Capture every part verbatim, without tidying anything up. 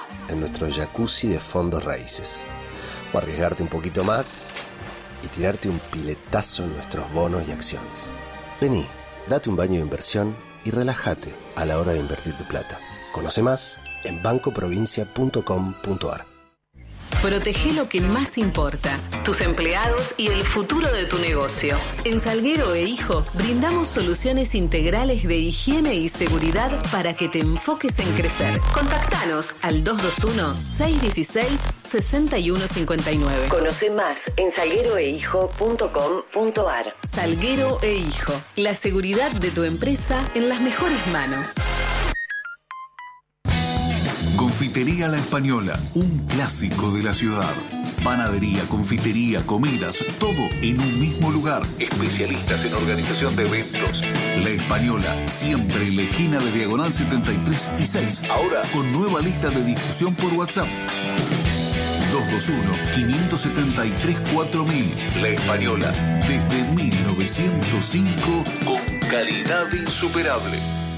en nuestro jacuzzi de fondos raíces. O arriesgarte un poquito más y tirarte un piletazo en nuestros bonos y acciones. Vení, date un baño de inversión y relájate a la hora de invertir tu plata. Conoce más en banco provincia punto com punto a r. Protege lo que más importa, tus empleados y el futuro de tu negocio. En Salguero e Hijo brindamos soluciones integrales de higiene y seguridad para que te enfoques en crecer. Contactanos al dos dos uno, seis uno seis, seis uno cinco nueve. Conoce más en salguero e hijo punto com punto a r. Salguero e Hijo, la seguridad de tu empresa en las mejores manos. Confitería La Española, un clásico de la ciudad. Panadería, confitería, comidas, todo en un mismo lugar. Especialistas en organización de eventos. La Española, siempre en la esquina de Diagonal setenta y tres y seis. Ahora con nueva lista de difusión por WhatsApp. dos dos uno, cinco siete tres, cuatro mil. La Española, desde mil novecientos cinco, con calidad insuperable.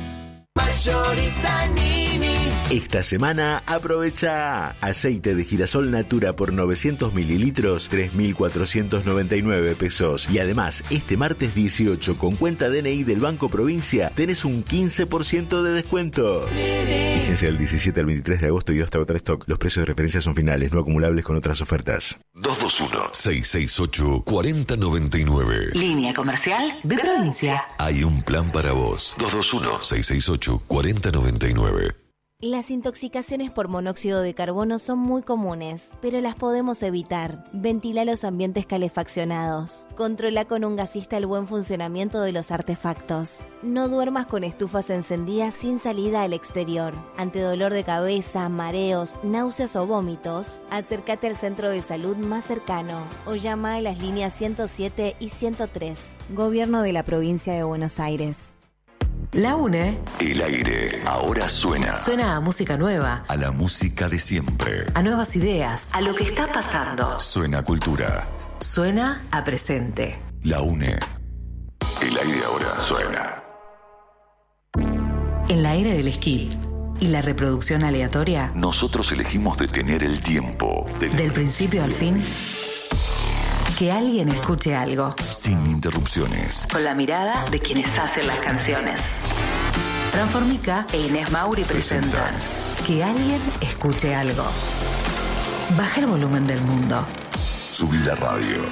Esta semana aprovecha aceite de girasol Natura por novecientos mililitros, tres mil cuatrocientos noventa y nueve pesos. Y además, este martes dieciocho, con cuenta D N I del Banco Provincia, tenés un quince por ciento de descuento. Vigencia del diecisiete al veintitrés de agosto y hasta agotar stock. Los precios de referencia son finales, no acumulables con otras ofertas. dos dos uno, seis seis ocho, cuatro cero nueve nueve. Línea comercial de provincia. Hay un plan para vos. dos dos uno, seis seis ocho, cuatro cero nueve nueve. Las intoxicaciones por monóxido de carbono son muy comunes, pero las podemos evitar. Ventila los ambientes calefaccionados. Controla con un gasista el buen funcionamiento de los artefactos. No duermas con estufas encendidas sin salida al exterior. Ante dolor de cabeza, mareos, náuseas o vómitos, acércate al centro de salud más cercano o llama a las líneas ciento siete y ciento tres. Gobierno de la Provincia de Buenos Aires. La UNE. El aire ahora suena. Suena a música nueva. A la música de siempre. A nuevas ideas. A lo que está pasando. Suena a cultura. Suena a presente. La UNE. El aire ahora suena. En la era del skip y la reproducción aleatoria, Nosotros elegimos detener el tiempo. Del, del principio al fin, que alguien escuche algo. Sin interrupciones. Con la mirada de quienes hacen las canciones. Fran Formica E Inés Mauri presentan. Que alguien escuche algo. Baja el volumen del mundo. Subí la radio.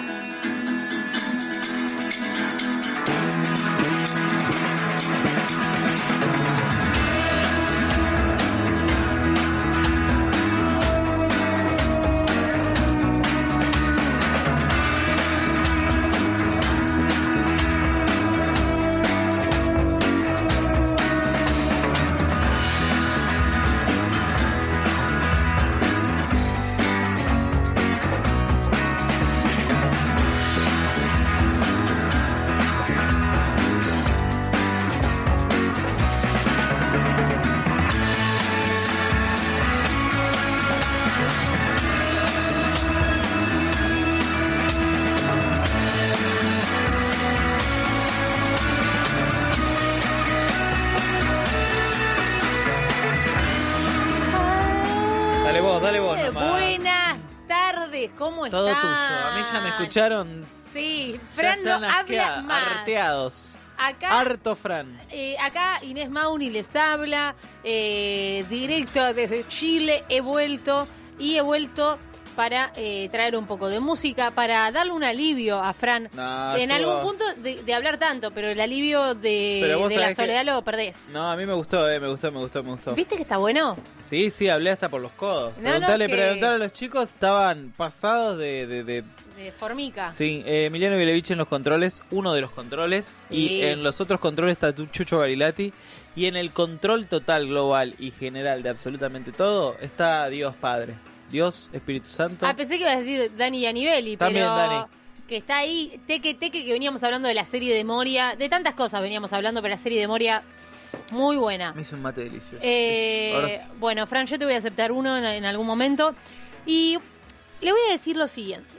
¿Cómo estás? Todo tuyo. A mí ya me escucharon. Sí, Fran, no hablas más. Arteados. Acá, Harto Fran. Eh, acá Inés Mauni les habla, eh, directo desde Chile. He vuelto y he vuelto para eh, traer un poco de música, para darle un alivio a Fran. No, en estuvo... algún punto de, de hablar tanto, pero el alivio de, de la soledad que... lo perdés. No, a mí me gustó, eh, me gustó, me gustó, me gustó. ¿Viste que está bueno? Sí, sí, hablé hasta por los codos. No, preguntale, no, que... preguntale a los chicos, estaban pasados de... de, de... de Formica. Sí, eh, Emiliano Vilevich en los controles, uno de los controles, sí. Y en los otros controles está Chucho Barilati, y en el control total, global y general de absolutamente todo está Dios Padre. Dios, Espíritu Santo. Ah, pensé que ibas a decir Dani Yanivelli, También pero Dani. Que está ahí, Teque Teque, que veníamos hablando de la serie de Moria, de tantas cosas veníamos hablando, pero la serie de Moria, muy buena. Me hizo un mate delicioso. Eh, Ahora sí. Bueno, Fran, yo te voy a aceptar uno en, en algún momento, y le voy a decir lo siguiente.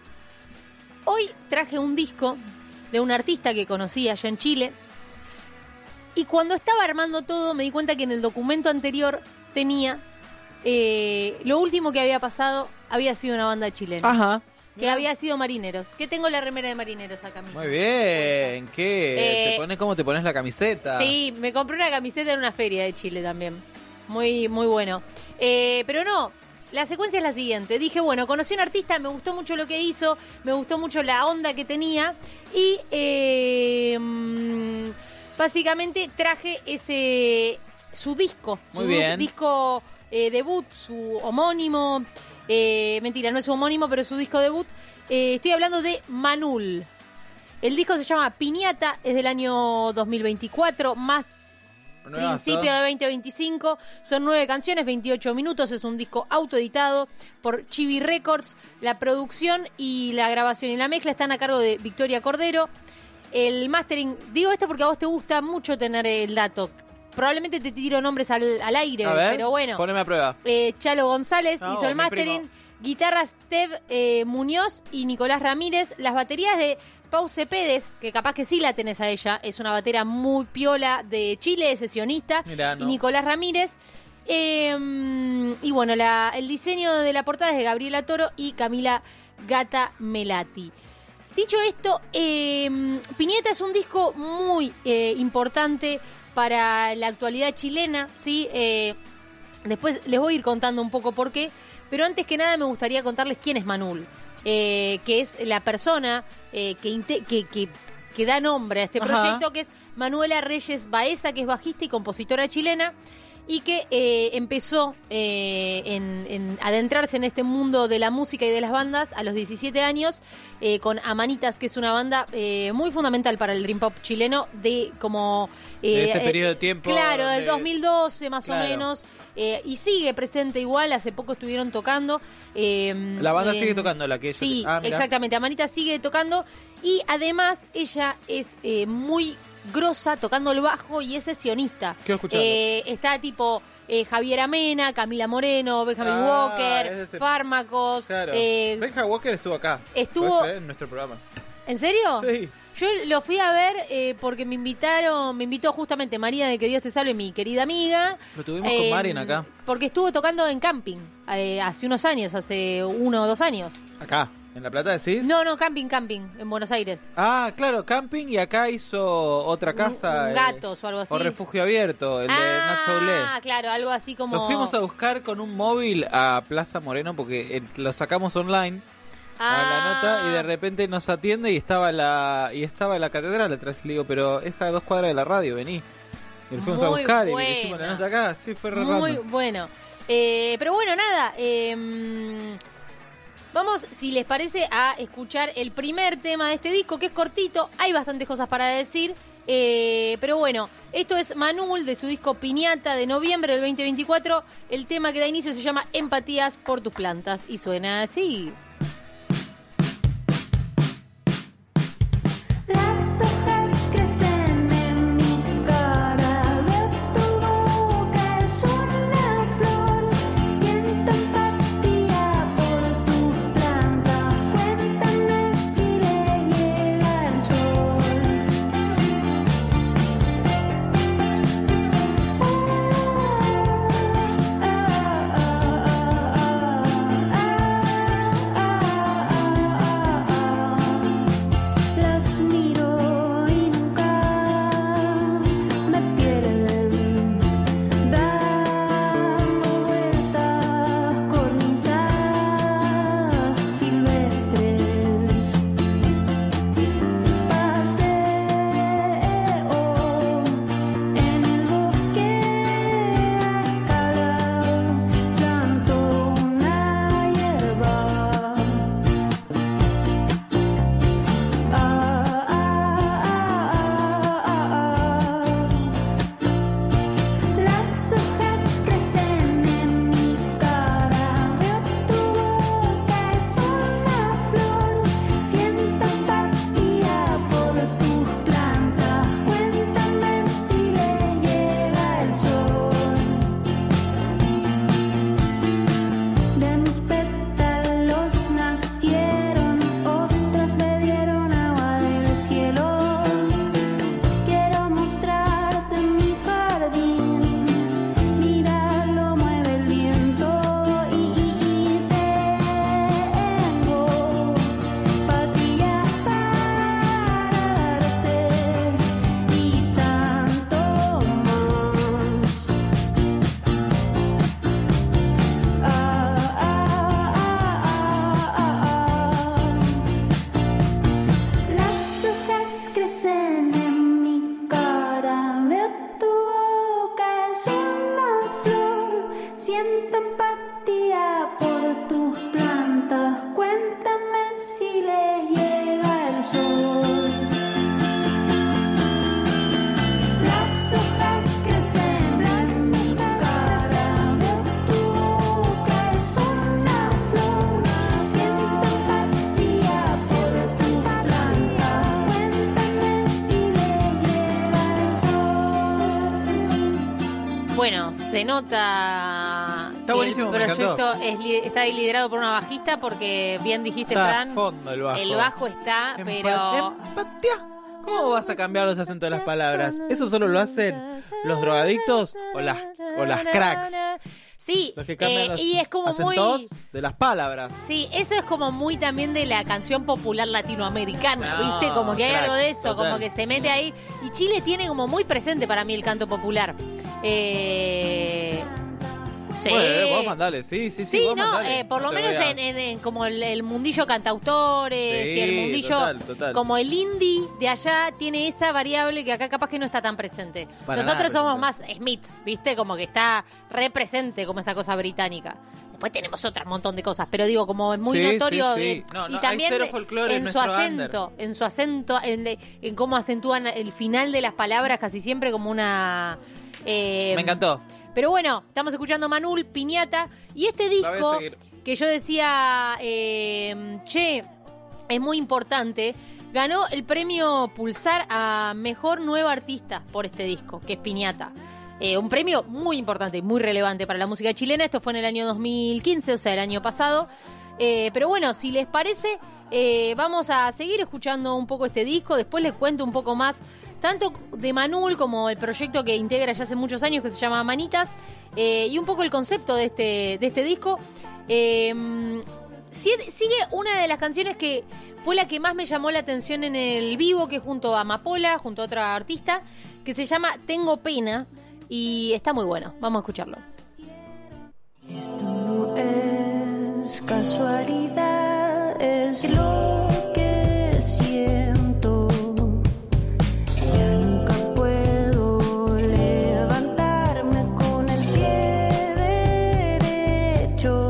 Hoy traje un disco de un artista que conocí allá en Chile, y cuando estaba armando todo me di cuenta que en el documento anterior tenía eh, lo último que había pasado había sido una banda chilena. Ajá. Que Mira. había sido Marineros. Que tengo la remera de Marineros acá mismo. Muy bien. ¿Qué? Eh, ¿Te pones, ¿Cómo te pones la camiseta? Sí, me compré una camiseta en una feria de Chile también. Muy, muy bueno. Eh, pero no, la secuencia es la siguiente. Dije, bueno, conocí a un artista, me gustó mucho lo que hizo, me gustó mucho la onda que tenía. Y eh, básicamente traje ese su disco. Muy su bien. disco eh, debut, su homónimo... Eh, mentira, no es su homónimo, pero es su disco debut. Eh, estoy hablando de Manul. El disco se llama Piñata, es del año dos mil veinticuatro, más Nuevazo. principio de veinte veinticinco. Son nueve canciones, veintiocho minutos. Es un disco autoeditado por Chibi Records. La producción y la grabación y la mezcla están a cargo de Victoria Cordero. El mastering, digo esto porque a vos te gusta mucho tener el dato. Probablemente te tiro nombres al, al aire, a ver, pero bueno. Poneme a prueba. Eh, Chalo González No, hizo el mi mastering. primo. Guitarras Tev eh, Muñoz y Nicolás Ramírez. Las baterías de Pau Cepedez, que capaz que sí la tenés a ella. Es una batera muy piola de Chile, es sesionista. Mirá, no. Y Nicolás Ramírez. Eh, y bueno, la, el diseño de la portada es de Gabriela Toro y Camila Gata Melati. Dicho esto, eh, Piñata es un disco muy eh, importante para la actualidad chilena, ¿sí? Eh, después les voy a ir contando un poco por qué, pero antes que nada me gustaría contarles quién es Manul, eh, que es la persona eh, que, inte- que, que, que da nombre a este Ajá. proyecto, que es Manuela Reyes Baeza, que es bajista y compositora chilena, y que eh, empezó eh, en, en adentrarse en este mundo de la música y de las bandas a los diecisiete años eh, con Amanitas, que es una banda eh, muy fundamental para el Dream Pop chileno de como... Eh, De ese periodo de tiempo Claro, del donde- dos mil doce más Claro. o menos. Eh, y sigue presente igual, hace poco estuvieron tocando. Eh, La banda en- sigue tocando, la que es. Sí, Ah, mirá. exactamente, Amanita sigue tocando y además ella es eh, muy grosa tocando el bajo y es sesionista. Quiero escucharlo. Eh, está tipo eh, Javier Amena, Camila Moreno, Benjamin Ah, Walker, es ese- Fármacos. Claro. eh, Benja Walker estuvo acá. estuvo- ¿Puedes creer? En nuestro programa. ¿En serio? Sí. Yo lo fui a ver eh, porque me invitaron, me invitó justamente María de Que Dios Te Salve, mi querida amiga. Lo tuvimos con Eh, Marian acá. Porque estuvo tocando en camping eh, hace unos años, hace uno o dos años. Acá. ¿En La Plata decís? No, no, camping, camping, en Buenos Aires. Ah, claro, camping y acá hizo otra casa. Un- un eh, gatos o algo así. O refugio abierto, el de Nacho Olé. Ah, claro, algo así como... Lo fuimos a buscar con un móvil a Plaza Moreno porque eh, lo sacamos online a la Ah. nota y de repente nos atiende y estaba la y estaba la catedral atrás y le digo, pero es a dos cuadras de la radio, vení. Y lo fuimos a Muy buscar buena. y le hicimos la nota acá, sí, fue re Muy random. bueno. Eh, pero bueno, nada. eh, vamos, si les parece, a escuchar el primer tema de este disco, que es cortito. Hay bastantes cosas para decir. eh, pero bueno, esto es Manul de su disco Piñata de noviembre del veinte veinticuatro. El tema que da inicio se llama Empatías por tus plantas y suena así. Las hojas crecen en mi cara, veo tu boca, es una flor, siento empatía por tus plantas, cuéntame si le llega el sol. Ah, ah, ah, ah, ah, ah. empatía por tus plantas. Cuéntame si les llega el sol. Las hojas crecen, las hojas crecen. Veo tu boca, es una flor. Siento empatía por tu planta. Cuéntame si les llega el sol. Bueno, se nota Está que buenísimo, el me proyecto encantó. es li- está liderado por una bajista porque bien dijiste, Está Fran, a fondo el bajo. el bajo está, Empa- pero Empatía. ¿Cómo vas a cambiar los acentos de las palabras? Eso solo lo hacen los drogadictos o las, o las cracks. sí, Los que cambian eh, los y es como acentos muy... de las palabras. Sí, eso es como muy también de la canción popular latinoamericana, No, ¿viste? Como que hay crack, algo de eso, total. como que se mete ahí. Y Chile tiene como muy presente para mí el canto popular. Eh... Sí. Bueno, vos mandale, sí, sí, sí. Sí, vos no, mandale. eh, por lo Te menos voy a- en, en- en como el, el mundillo cantautores Sí, y el mundillo, total, total. como el indie de allá tiene esa variable que acá capaz que no está tan presente. Para Nosotros nada somos más Smiths, ¿viste? Como que está re presente como esa cosa británica. Después tenemos otro montón de cosas, pero digo, como es muy Sí, notorio sí, sí. eh, No, y no, hay también cero de- folclore en en su nuestro acento, en su acento, en, de- en cómo acentúan el final de las palabras casi siempre como una... eh, Me encantó. pero bueno, estamos escuchando Manul, Piñata, y este La voy a disco seguir. que yo decía, eh, che, es muy importante, ganó el premio Pulsar a Mejor Nueva Artista por este disco, que es Piñata. Eh, un premio muy importante y muy relevante para la música chilena. Esto fue en el año dos mil quince, o sea, el año pasado. Eh, pero bueno, si les parece, eh, vamos a seguir escuchando un poco este disco. Después les cuento un poco más, tanto de Manul como el proyecto que integra ya hace muchos años, que se llama Manitas, eh, y un poco el concepto de este, de este disco. Eh, si- sigue una de las canciones que fue la que más me llamó la atención en el vivo, que es junto a Amapola, junto a otra artista, que se llama Tengo Pena, y está muy bueno. Vamos a escucharlo. Esto no es casualidad, es lo que siento. Ya nunca puedo levantarme con el pie derecho.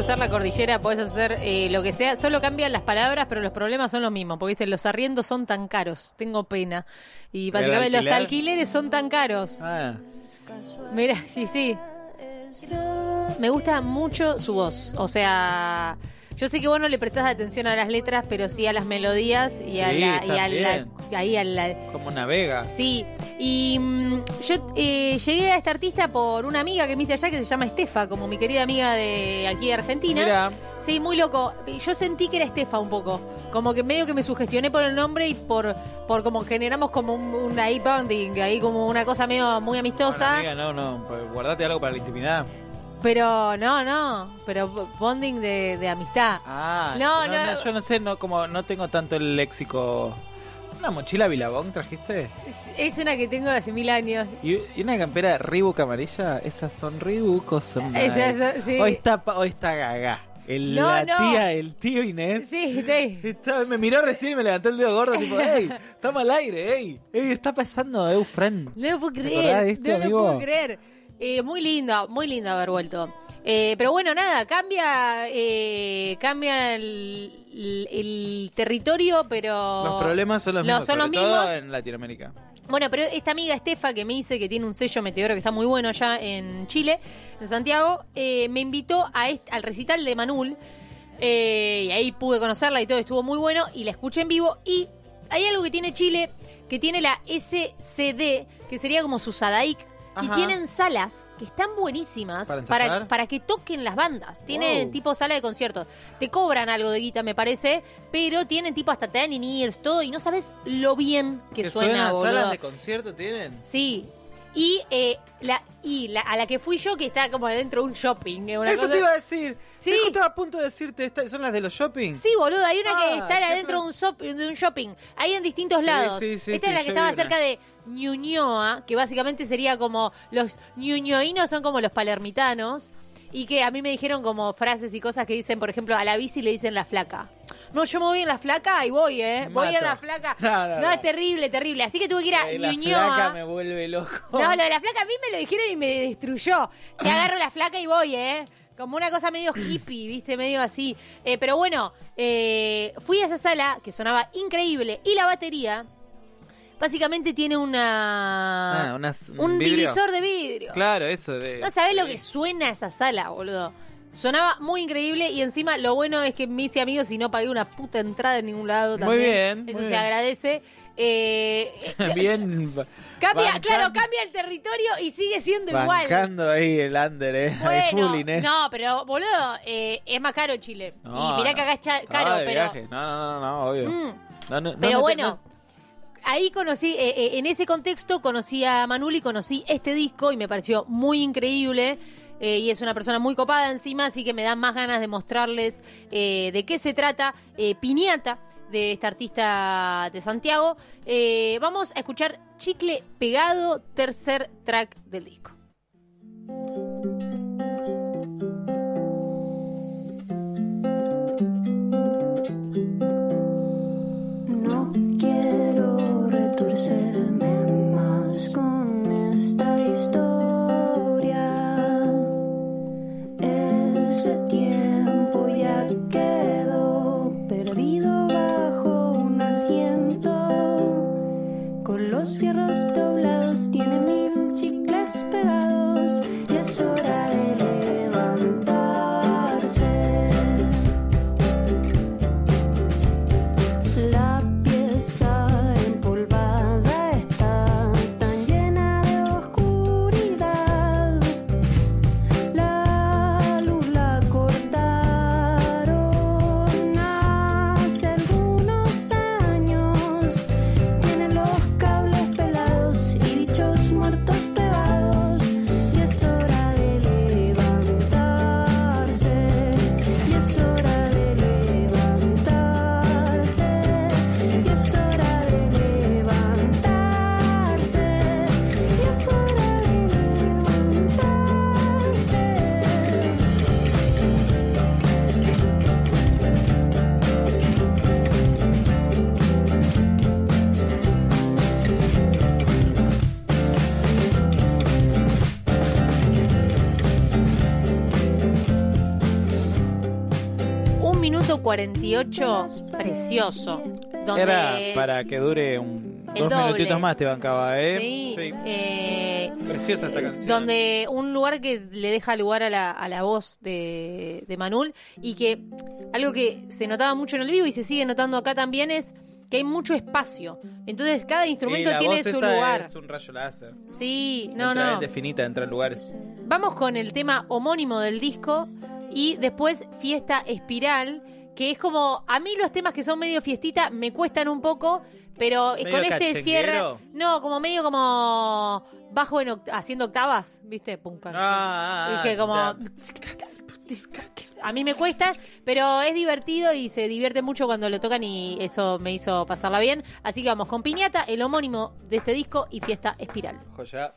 cruzar la cordillera, podés hacer eh, lo que sea. Solo cambian las palabras, pero los problemas son los mismos. Porque dicen, los arriendos son tan caros. Tengo pena. Y básicamente los alquileres son tan caros. Ah. Mira, sí, sí. Me gusta mucho su voz. O sea, yo sé que vos no le prestás atención a las letras, pero sí a las melodías y a sí, la... Y a la ahí a la como navega. Sí. Y mmm, yo eh, llegué a esta artista por una amiga que me hice allá que se llama Estefa, como mi querida amiga de aquí de Argentina. Mirá. Sí, muy loco. Yo sentí que era Estefa un poco. Como que medio que me sugestioné por el nombre y por por como generamos como un, un ahí bonding, ahí como una cosa medio muy amistosa. No, amiga, no, no, pues guardate algo para la intimidad. Pero no, no, pero bonding de, de amistad. Ah, no, no, no, no, yo no sé, no como no tengo tanto el léxico. ¿Una mochila Billabong trajiste? Es, es una que tengo de hace mil años. ¿Y, y una campera Reebok amarilla? Esas son Reebok o son Esa, esa, sí. Hoy está, hoy está gaga. El, no, la no. tía, el tío Inés. Sí, sí. Está, me miró recién y me levantó el dedo gordo, tipo, ey, estamos al aire, ey, ey, está pasando, Eufran. No lo puedo creer, esto, no amigo? lo puedo creer. Eh, muy lindo, muy lindo haber vuelto. Eh, pero bueno, nada, cambia eh, cambia el, el, el territorio, pero... Los problemas son los, los mismos, son sobre los mismos. todo en Latinoamérica. Bueno, pero esta amiga Estefa que me dice que tiene un sello Meteoro que está muy bueno allá en Chile, en Santiago, eh, me invitó a este, al recital de Manul, eh, y ahí pude conocerla y todo, estuvo muy bueno, y la escuché en vivo, y hay algo que tiene Chile, que tiene la S C D, que sería como su Sadaic, y Ajá. tienen salas que están buenísimas ¿Para para, ensayar? para que toquen las bandas. Tienen Wow. tipo sala de conciertos. Te cobran algo de guita, me parece, pero tienen tipo hasta ten in-ears, todo, y no sabes lo bien que, ¿Que suena, boludo. salas de concierto tienen? Sí. Y eh, la y la, a la que fui yo, que está como adentro de un shopping. eh, Una Eso cosa... te iba a decir. Sí. Dejo, estaba a punto de decirte, esta- ¿son las de los shopping? Sí, boludo, hay una Ah, que está qué adentro de un, shop- de un shopping. Hay en distintos Sí, lados. sí, sí, Esta sí, es la que yo estaba vi una. cerca de Ñuñoa, que básicamente sería como... Los ñuñoínos son como los palermitanos. Y que a mí me dijeron como frases y cosas que dicen, por ejemplo, a la bici le dicen la flaca. No, yo me voy en la flaca y voy, ¿eh? Me Voy en mato. la flaca. No, No, no, no. es terrible, terrible. Así que tuve que ir a Eh, la Ñuñoa. flaca me vuelve loco. No, lo de la flaca a mí me lo dijeron y me destruyó. Te agarro la flaca y voy, ¿eh? Como una cosa medio hippie, ¿viste? Medio así. Eh, pero bueno, eh, fui a esa sala que sonaba increíble y la batería básicamente tiene una... Ah, unas- un un vidrio. divisor de vidrio. Claro, eso de... No sabés lo que suena esa sala, boludo. Sonaba muy increíble y encima lo bueno es que me hice amigos y no pagué una puta entrada en ningún lado Muy también. bien, Eso muy se bien. agradece. Eh, Bien. Cambia, bancando- claro, cambia el territorio y sigue siendo igual. Bancando ahí el under, eh. Ahí Bueno, full, Inés. no, pero boludo, eh, es más caro Chile. No, y mirá no. que acá es cha- Ah, caro, de pero... viaje. No, no, no, no, obvio. Mm. No, no, no, Pero no te- bueno, no- ahí conocí, eh, eh, en ese contexto conocí a Manul y conocí este disco y me pareció muy increíble. Eh, y es una persona muy copada encima, así que me dan más ganas de mostrarles eh, de qué se trata. Eh, Piñata, de esta artista de Santiago. Eh, vamos a escuchar Chicle Pegado, tercer track del disco. No quiero retorcerme más con esta historia. Ese tiempo ya quedó perdido bajo un asiento. Con los fierros doblados tiene mil chicles pegados. cuarenta y ocho, precioso. Donde Era para que dure un, dos doble. minutitos más, te bancaba, ¿eh? Sí. Sí. Eh, Preciosa esta canción. Donde un lugar que le deja lugar a la, a la voz de, de Manul, y que algo que se notaba mucho en el vivo y se sigue notando acá también es que hay mucho espacio. Entonces cada instrumento y la tiene voz su esa lugar. Es un rayo láser. Sí, no, entra, no. Es definita, entra en lugares. Vamos con el tema homónimo del disco y después Fiesta Espiral, que es como, a mí los temas que son medio fiestita me cuestan un poco, pero ¿Medio con este cachenguero? cierre, no, como medio como bajo en oct- haciendo octavas, ¿viste? Pum, pam, Ah, ah, Dije como ah, a mí me cuesta, pero es divertido y se divierte mucho cuando lo tocan y eso me hizo pasarla bien. Así que vamos con Piñata, el homónimo de este disco, y Fiesta Espiral. Joya.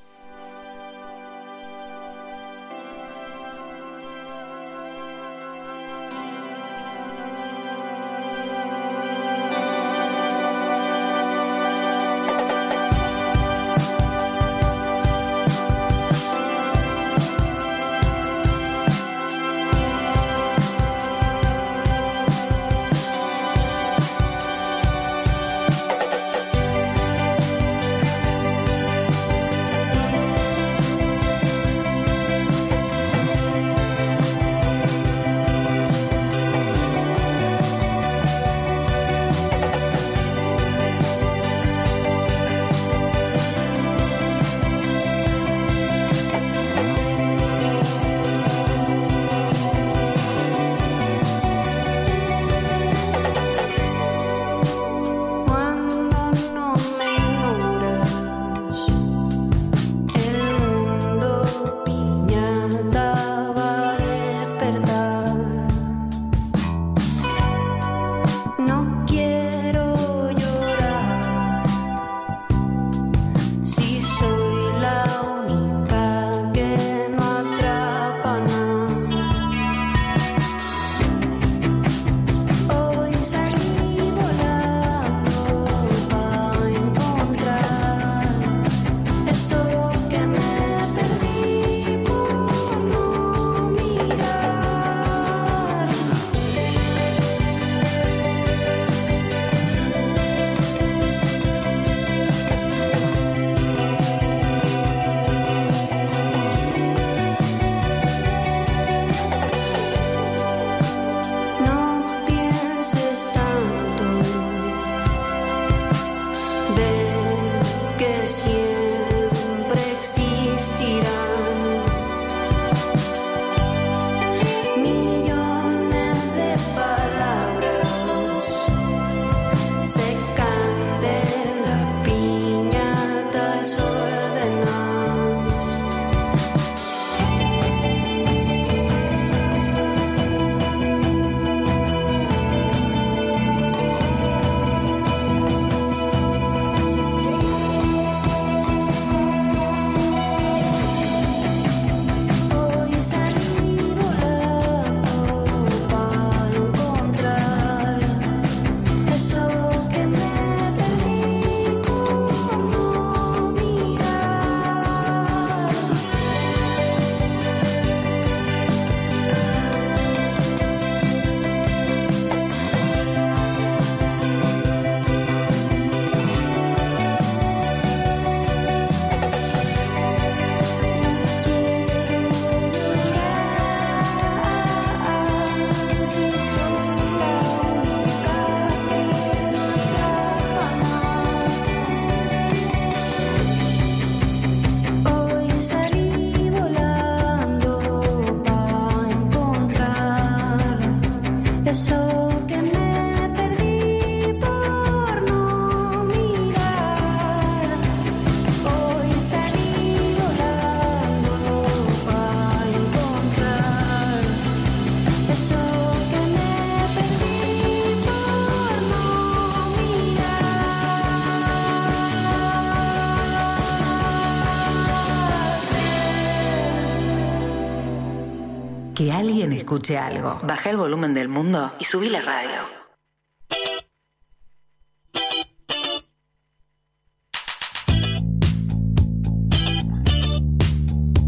Que alguien escuche algo. Baja el volumen del mundo y subí la radio.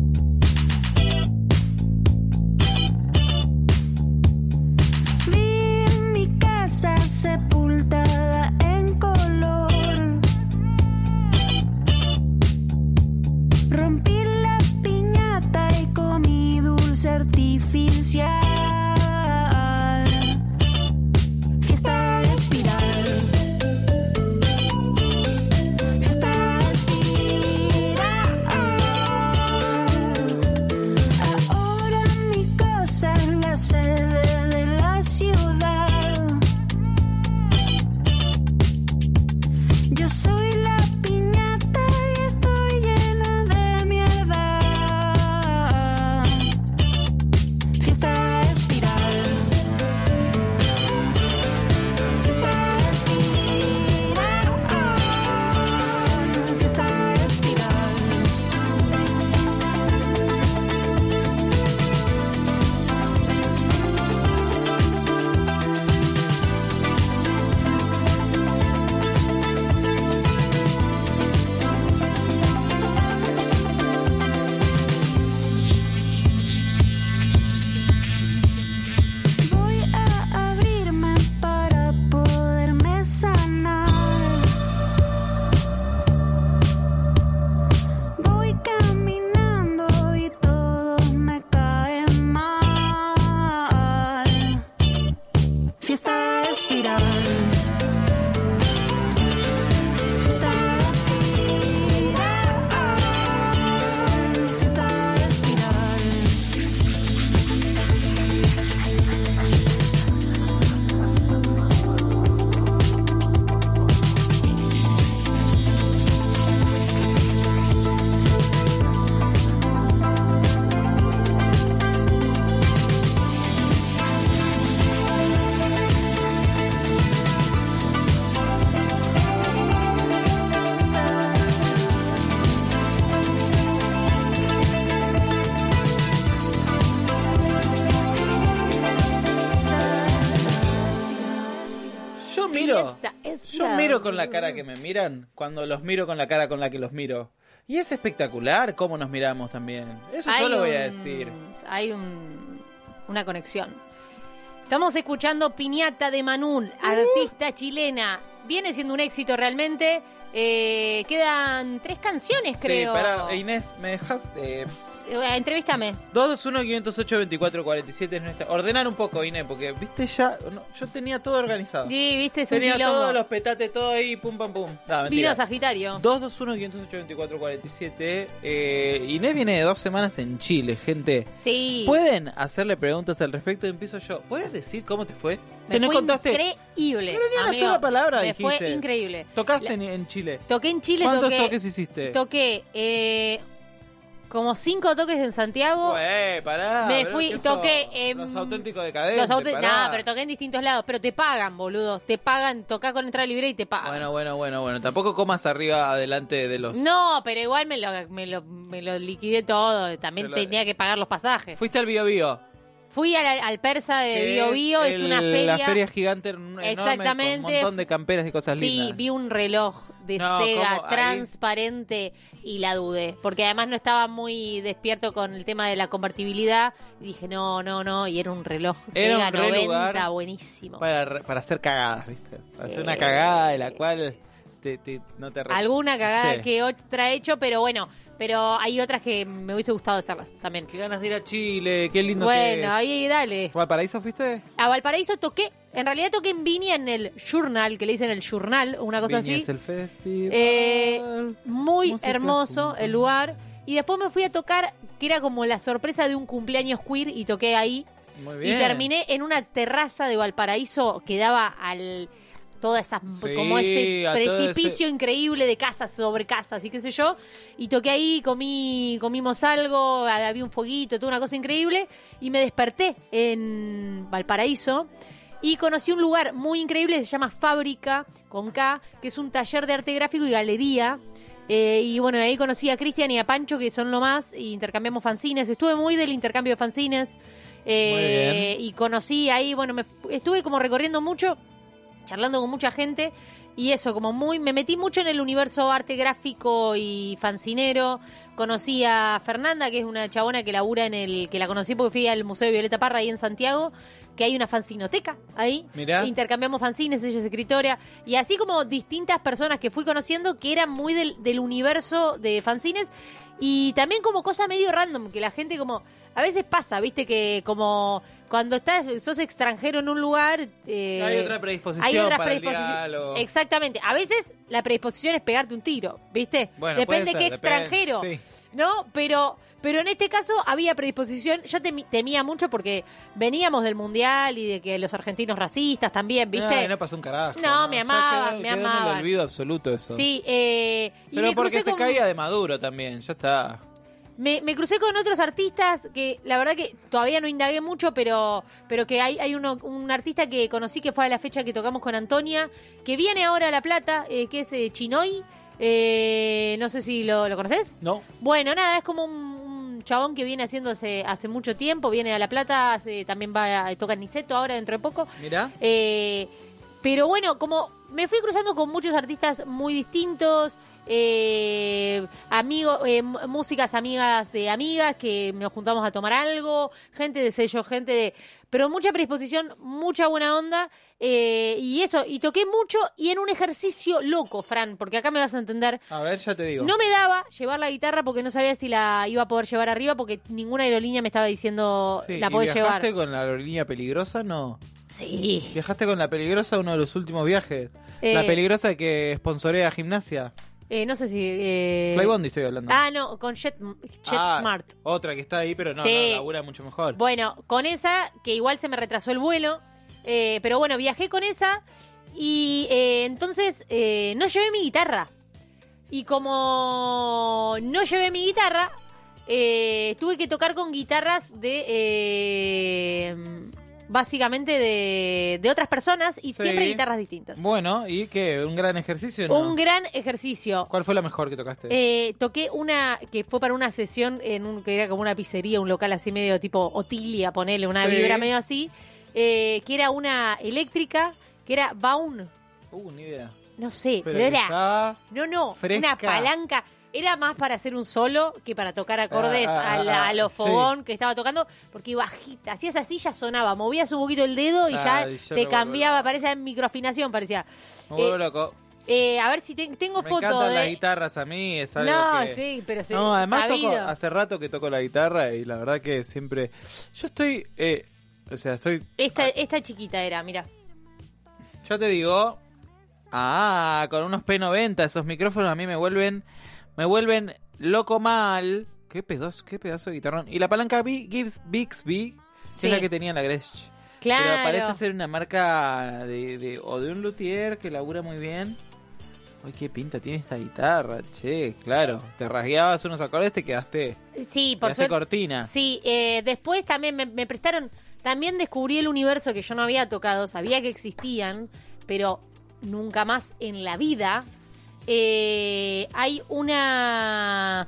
Mi miro con la cara que me miran, cuando los miro con la cara con la que los miro. Y es espectacular cómo nos miramos también. Eso Hay yo lo voy a un- decir. Hay un, una conexión. Estamos escuchando Piñata de Manul, artista chilena. Viene siendo un éxito realmente. Eh, quedan tres canciones, creo. Sí, pará, Inés, ¿me dejas? Eh, Eh, Entrevístame. dos dos uno, cinco cero ocho, veinticuatro cuarenta y siete es nuestra... Ordenar un poco, Inés, porque, viste, ya... no, yo tenía todo organizado. Sí, viste, es un Tenía quilombo. todos los petates, todo ahí, pum, pam, pum. No, mentira. Vino Sagitario. dos dos uno, cinco cero ocho, veinticuatro cuarenta y siete. Eh, Inés viene de dos semanas en Chile, gente. Sí. ¿Pueden hacerle preguntas al respecto? Empiezo yo. ¿Puedes decir cómo te fue? Me ¿Te nos fue contaste? increíble. Pero ni una amigo. sola palabra Me dijiste. fue increíble. ¿Tocaste La- en, en Chile? Toqué en Chile, ¿Cuántos toqué, toques hiciste? Toqué eh, como cinco toques en Santiago. Ué, pará. Me bro, fui, ¿qué toqué sos? en- Los auténticos decadentes. Los autos, pará. nada, pero toqué en distintos lados. Pero te pagan, boludo. Te pagan, tocá con entrada libre y te pagan. Bueno, bueno, bueno, bueno. Tampoco comas arriba, adelante de los... No, pero igual me lo, me lo, me lo liquidé todo. También Te lo- tenía que pagar los pasajes. Fuiste al Bio Bio. Fui al, al Persa de que Bio Bio, es, el- una feria. La feria gigante enorme Exactamente. con un montón de camperas y cosas Sí, lindas. vi un reloj de No, Sega ¿cómo? Ahí- transparente y la dudé. Porque además no estaba muy despierto con el tema de la convertibilidad. Y dije, no, no, no. Y era un reloj Era Sega un re noventa, lugar buenísimo. Para, para hacer cagadas, ¿viste? Para hacer Eh, una cagada de la cual te, te- no te... re- Alguna cagada Sí. que otra he hecho, pero bueno. Pero hay otras que me hubiese gustado hacerlas también. Qué ganas de ir a Chile, qué lindo que es. Bueno, ahí dale. ¿Valparaíso fuiste? A Valparaíso toqué, en realidad toqué en Viña en el Journal, que le dicen el Journal, una cosa Viña así. es el festival. Eh, muy Música, hermoso pum, pum. el lugar. Y después me fui a tocar, que era como la sorpresa de un cumpleaños queer, y toqué ahí. Muy Y bien. terminé en una terraza de Valparaíso que daba al... todas esas, Sí, como ese a todo precipicio ese- increíble de casas sobre casas y qué sé yo, y toqué ahí, comí, comimos algo, había un fueguito, toda una cosa increíble, y me desperté en Valparaíso y conocí un lugar muy increíble, se llama Fábrica, con K, que es un taller de arte gráfico y galería. Eh, y bueno, ahí conocí a Cristian y a Pancho, que son lo más, y intercambiamos fanzines. Estuve muy del intercambio de fanzines. Eh, Muy bien. y conocí ahí, bueno, me, estuve como recorriendo mucho, charlando con mucha gente. Y eso, como muy, me metí mucho en el universo arte gráfico y fancinero. Conocí a Fernanda, que es una chabona que labura en el, que la conocí porque fui al Museo de Violeta Parra ahí en Santiago, que hay una fanzinoteca ahí. Mirá. Intercambiamos fanzines, ella es escritora. Y así como distintas personas que fui conociendo que eran muy del, del universo de fanzines. Y también como cosa medio random, que la gente como... A veces pasa, viste, que como cuando estás, sos extranjero en un lugar... eh, Hay otra predisposición hay otras para el predisposici- diálogo. Exactamente. A veces la predisposición es pegarte un tiro, ¿viste? Bueno, Depende puede qué ser, depende, extranjero, sí. ¿no? Pero... Pero en este caso había predisposición. Yo temi- temía mucho porque veníamos del Mundial y de que los argentinos racistas también, ¿viste? Ay, no pasó un carajo. No, me Ya amaban, quedó- me quedó en amaban. el olvido absoluto eso. Sí, eh, y Pero me porque crucé se con- caía de Maduro también, ya está. Me, me crucé con otros artistas que la verdad que todavía no indagué mucho, pero, pero que hay, hay uno, un artista que conocí que fue a la fecha que tocamos con Antonia, que viene ahora a La Plata, eh, que es eh, Chinoy. Eh, no sé si lo, lo conoces. No. Bueno, nada, es como un, un chabón que viene haciéndose hace mucho tiempo, viene a La Plata, hace- también va a, toca en Niceto ahora dentro de poco. Mirá. Eh, pero bueno, como me fui cruzando con muchos artistas muy distintos, eh, amigos, eh, m- músicas amigas de amigas que nos juntamos a tomar algo, gente de sello, gente de... Pero mucha predisposición, mucha buena onda, eh, y eso, y toqué mucho y en un ejercicio loco, Fran, porque acá me vas a entender. A ver, ya te digo. No me daba llevar la guitarra porque no sabía si la iba a poder llevar arriba porque ninguna aerolínea me estaba diciendo Sí, la ¿y podés llevar. ¿Viajaste con la aerolínea peligrosa? No. Sí. ¿Viajaste con la peligrosa uno de los últimos viajes? Eh, la peligrosa que sponsorea gimnasia. Eh, no sé si... Eh... Flybondi estoy hablando. Ah, no, con Jet, Jet Ah, Smart. Otra que está ahí, pero no, Sí. no, labura mucho mejor. Bueno, con esa, que igual se me retrasó el vuelo, eh, pero bueno, viajé con esa y eh, entonces eh, no llevé mi guitarra. Y como no llevé mi guitarra, eh, tuve que tocar con guitarras de... eh, básicamente de, de otras personas y Sí. siempre guitarras distintas. Bueno, ¿y qué? ¿Un gran ejercicio? ¿No? Un gran ejercicio. ¿Cuál fue la mejor que tocaste? Eh, toqué una que fue para una sesión en un que era como una pizzería, un local así medio tipo Otilia, ponele, una Sí. vibra medio así, eh, que era una eléctrica, que era Baun. Uh, ni idea. no sé, pero, pero era... No, no, fresca. Una palanca... Era más para hacer un solo que para tocar acordes ah, a, la, a lo sí. fogón que estaba tocando, porque bajita, hacías así, ya sonaba, movías un poquito el dedo y ah, ya y te cambiaba, parecía microafinación, parecía. Me vuelvo Eh, loco. eh, a ver si te, tengo Me fotos. encantan eh. las guitarras a mí, es algo No, que... sí, pero se, No, además sabido. toco, hace rato que toco la guitarra y la verdad que siempre... Yo estoy, eh, o sea, estoy... Esta, esta chiquita era, mira. Ya te digo, ah, con unos P noventa, esos micrófonos a mí me vuelven, me vuelven loco mal. Qué pedazo, qué pedazo de guitarrón. Y la palanca B- Gibbs Bixby, Sí. es la que tenía la Gretsch. Claro. Pero parece ser una marca de, de o de un luthier que labura muy bien. Ay, qué pinta tiene esta guitarra, che, claro. Te rasgueabas unos acordes, te quedaste, Sí, por quedaste suerte. cortina. Sí, eh, después también me, me prestaron, también descubrí el universo que yo no había tocado, sabía que existían, pero nunca más en la vida. Eh, hay una...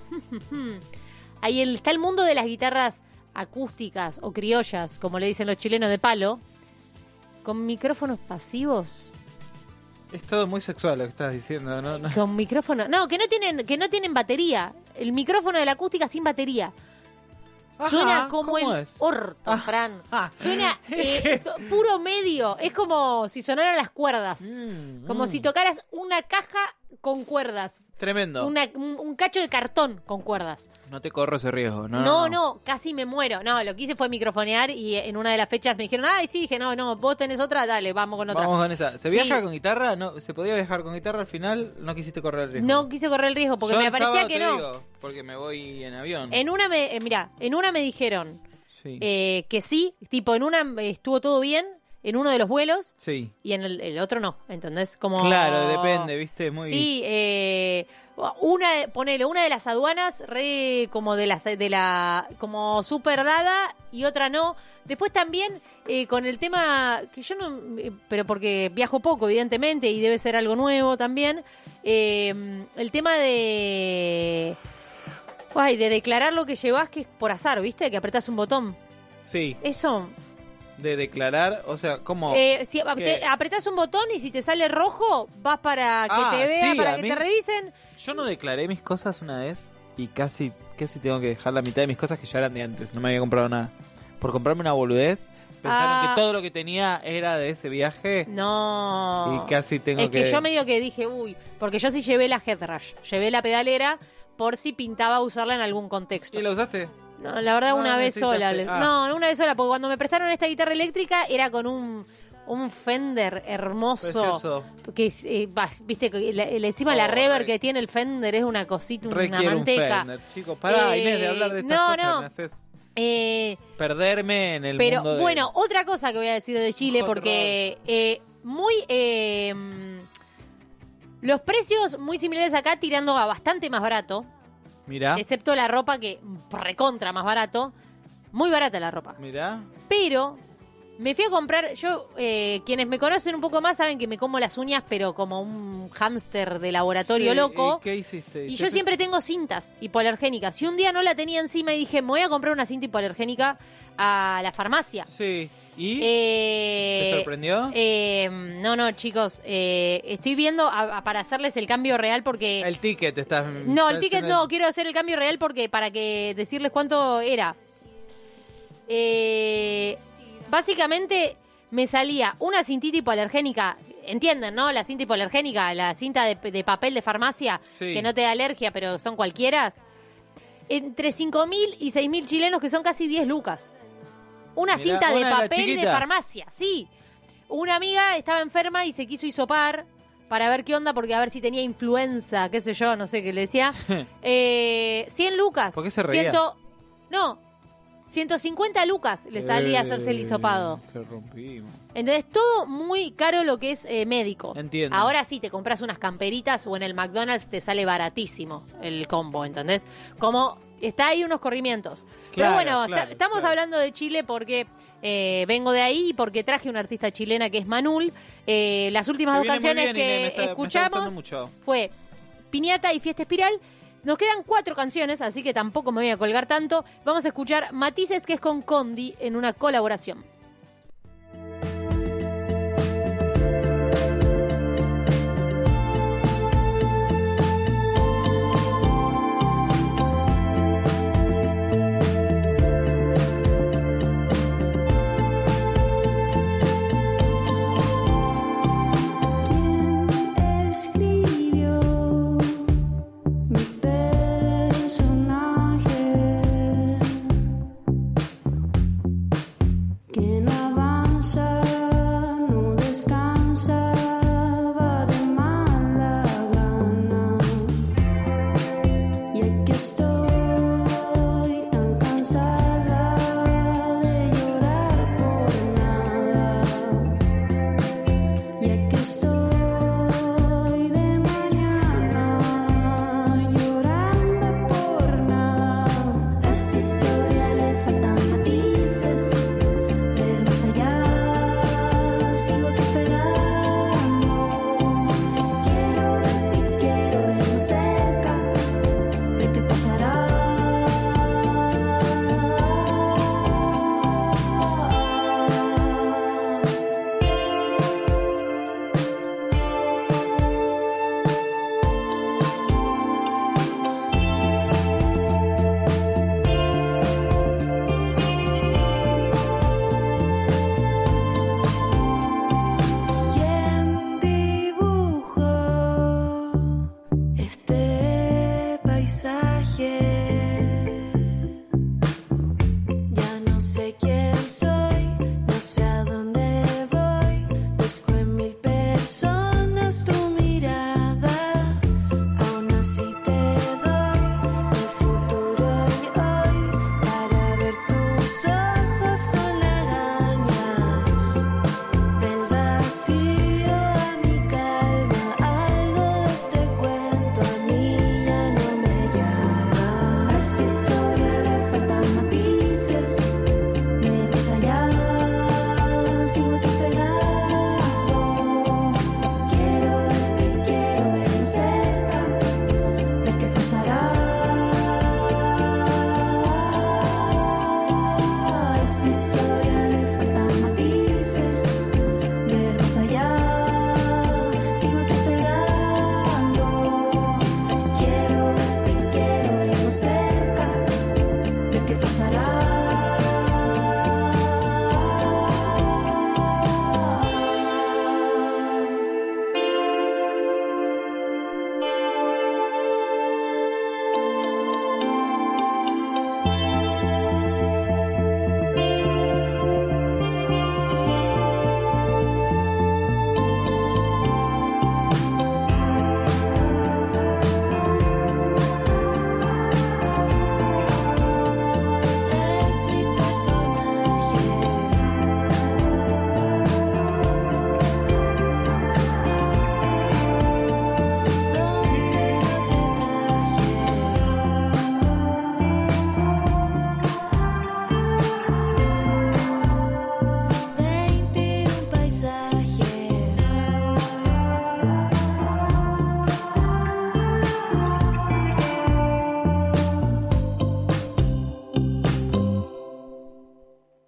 Ahí el- está el mundo de las guitarras acústicas o criollas, como le dicen los chilenos, de palo, con micrófonos pasivos. Es todo muy sexual lo que estás diciendo, ¿no? no. Con micrófono. No, que no tienen, que no tienen batería. El micrófono de la acústica sin batería. Ajá, Suena como ¿cómo el es? orto, Ah, Fran. ah. Suena eh, to- puro medio. Es como si sonaran las cuerdas. Mm, Como mm. si tocaras una caja con cuerdas. Tremendo. Una- un, un cacho de cartón con cuerdas. No te corro ese riesgo, ¿no? No, no, casi me muero. No, lo que hice fue microfonear y en una de las fechas me dijeron, ay, sí, dije, no, no, vos tenés otra, dale, vamos con otra. Vamos con esa. ¿Se Sí. viaja con guitarra? No, ¿se podía viajar con guitarra al final? No quisiste correr el riesgo. No quise correr el riesgo porque Yo me el parecía sábado que te no. digo, porque me voy en avión. En una me, eh, mira, en una me dijeron Sí. eh, que sí, tipo, en una eh, estuvo todo bien, en uno de los vuelos, sí. y en el, el otro no, ¿entendés? Como... Claro, depende, ¿viste? Muy... Sí, eh, una, ponele, una de las aduanas re como de la, de la, como super dada y otra no. Después también eh, con el tema, que yo no, eh, pero porque viajo poco evidentemente y debe ser algo nuevo también, eh, el tema de... Ay, de declarar lo que llevas que es por azar, ¿viste? Que apretás un botón. Sí, Eso, de declarar, o sea, ¿cómo? eh, si ap- ¿Qué? te- apretás un botón y si te sale rojo, vas para que Ah, te vea, sí, para a que mí- te revisen. Yo no declaré mis cosas una vez y casi, casi tengo que dejar la mitad de mis cosas que ya eran de antes. No me había comprado nada. Por comprarme una boludez, pensaron Ah. que todo lo que tenía era de ese viaje No. y casi tengo Es que, que... yo medio que dije, uy, porque yo sí llevé la headrush, llevé la pedalera por si pintaba usarla en algún contexto. ¿Y la usaste? No, la verdad No, una vez necesitaste- sola. le- ah. No, una vez sola, porque cuando me prestaron esta guitarra eléctrica era con un, un Fender hermoso. Precioso. Que es, eh, vas, viste, que la- la- encima la Oh, reverb re- que tiene el Fender es una cosita, una Requiere un manteca. Fender. Chicos, pará, Eh, Inés, de hablar de estas no, cosas no. me haces Eh, perderme en el Pero mundo de... bueno, otra cosa que voy a decir de Chile, Hot porque eh, muy... eh, los precios muy similares acá, tirando a bastante más barato, Mirá, excepto la ropa que recontra más barato. Muy barata la ropa. mirá. Pero me fui a comprar, yo, eh, quienes me conocen un poco más saben que me como las uñas, pero como un hámster de laboratorio Sí, loco. ¿y qué hiciste? Y yo ¿Hiciste- siempre tengo cintas hipoalergénicas. Si un día no la tenía encima y dije, me voy a comprar una cinta hipoalergénica a la farmacia. Sí, ¿y? Eh, ¿Te sorprendió? eh, no, no, chicos. eh, estoy viendo a- a- para hacerles el cambio real porque... El ticket, estás... no, el estás ticket en el- no. Quiero hacer el cambio real porque para que decirles cuánto era. Eh, básicamente me salía una cintita hipoalergénica. Entienden, ¿no? La cinta hipoalergénica, la cinta de, de papel de farmacia Sí. que no te da alergia, pero son cualquieras. Entre cinco mil y seis mil chilenos, que son casi diez lucas. Una Mirá, cinta de una de la papel de chiquita. farmacia, sí. Una amiga estaba enferma y se quiso hisopar para ver qué onda, porque a ver si tenía influenza, qué sé yo, no sé qué le decía. eh, cien lucas. ¿Por qué se reía? Ciento- no, ciento cincuenta lucas le salía Eh, hacerse el hisopado. Que rompimos. Entonces, todo muy caro lo que es eh, médico. Entiendo. Ahora sí, te compras unas camperitas o en el McDonald's te sale baratísimo el combo, ¿entendés? Como está ahí unos corrimientos. Pero Claro, bueno, claro, está- estamos claro. hablando de Chile porque eh, vengo de ahí y porque traje una artista chilena que es Manul. Eh, las últimas Te dos viene muy canciones bien, Inés, que me está- me está escuchamos gustando mucho. fue Piñata y Fiesta Espiral. Nos quedan cuatro canciones, así que tampoco me voy a colgar tanto. Vamos a escuchar Matices, que es con Condi, en una colaboración.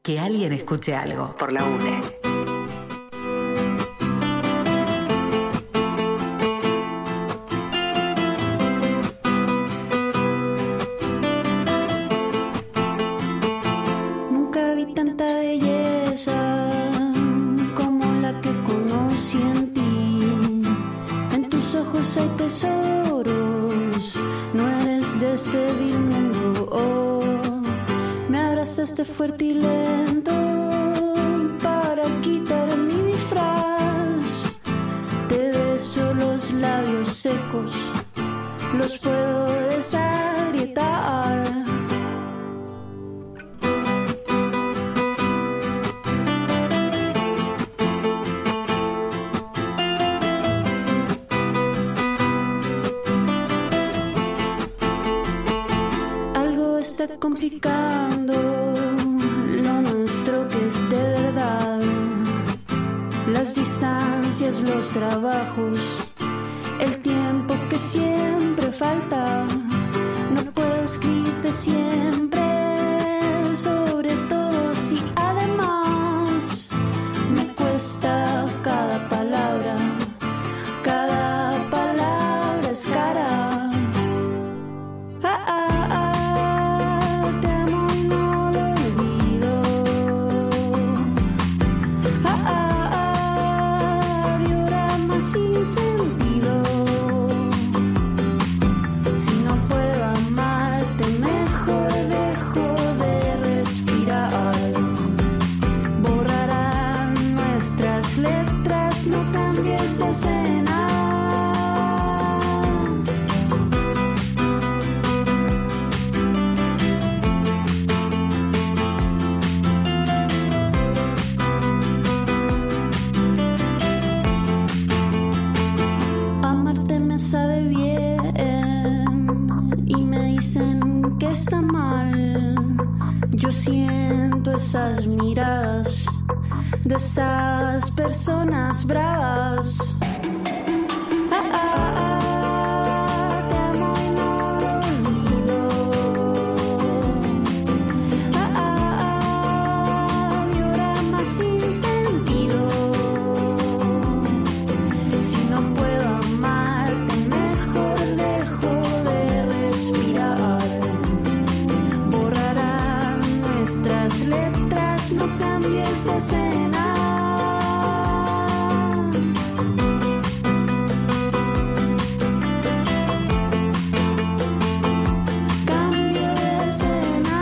Que alguien escuche algo. Por la U N E. Hay tesoros, no eres de este vil mundo. Oh, me abrazaste fuerte y lento para quitar mi disfraz. Te beso los labios secos, los puedo desagrietar. Está complicando lo nuestro que es de verdad. Las distancias, los trabajos, el tiempo que siempre falta. No puedo escribirte siempre, sobre todo si además me cuesta cada palabra. Cada palabra es cara. Ah, ah. Está mal, yo siento esas miradas de esas personas bravas. Ah, ah, ah, te amo y no lo olvido. Ah, ah, ah, dioramas sin sentido. Si no puedo amarte, mejor dejo de respirar. Nuestras letras, no cambies de escena. Cambio de escena.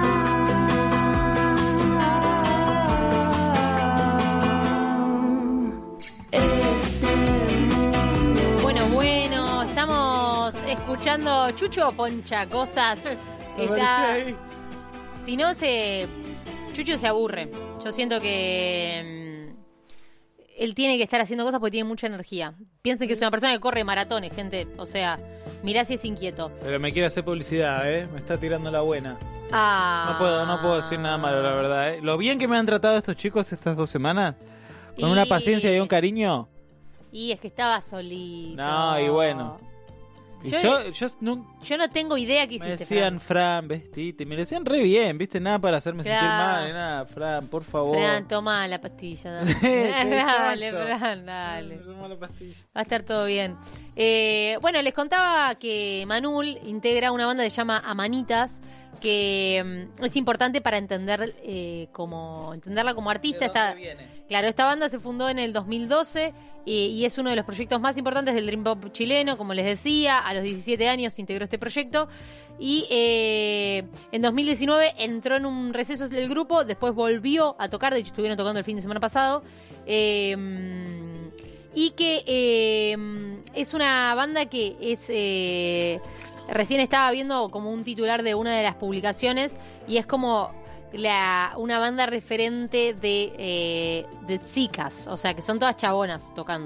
Este mundo. Bueno, bueno, estamos escuchando Chucho Poncha Cosas. Está... Si no, se Chucho se aburre. Yo siento que mmm, él tiene que estar haciendo cosas porque tiene mucha energía. Piensen que es una persona que corre maratones, gente. O sea, mirá si es inquieto. Pero me quiere hacer publicidad, ¿eh? Me está tirando la buena. Ah. No puedo, no puedo decir nada malo, la verdad, ¿eh? Lo bien que me han tratado estos chicos estas dos semanas, con y... una paciencia y un cariño. Y es que estaba solito. No, y bueno... Y yo, yo, yo, no, yo no tengo idea qué hiciste, me decían, Fran, Fran vestite, me decían re bien, viste, nada para hacerme claro. sentir mal, nada, Fran, por favor. Fran, toma la pastilla, dale, dale, Fran, dale. Toma la pastilla. Va a estar todo bien. Eh, bueno, les contaba que Manul integra una banda que se llama Amanitas, que um, es importante para entender eh, como entenderla como artista. ¿De dónde esta, viene? Claro, esta banda se fundó en el dos mil doce y, y es uno de los proyectos más importantes del Dream Pop chileno, como les decía. A los diecisiete años integró este proyecto y eh, en dos mil diecinueve entró en un receso del grupo, después volvió a tocar, de hecho estuvieron tocando el fin de semana pasado. Eh, y que eh, es una banda que es... Eh, recién estaba viendo como un titular de una de las publicaciones y es como la una banda referente de, eh, de chicas, o sea que son todas chabonas tocando.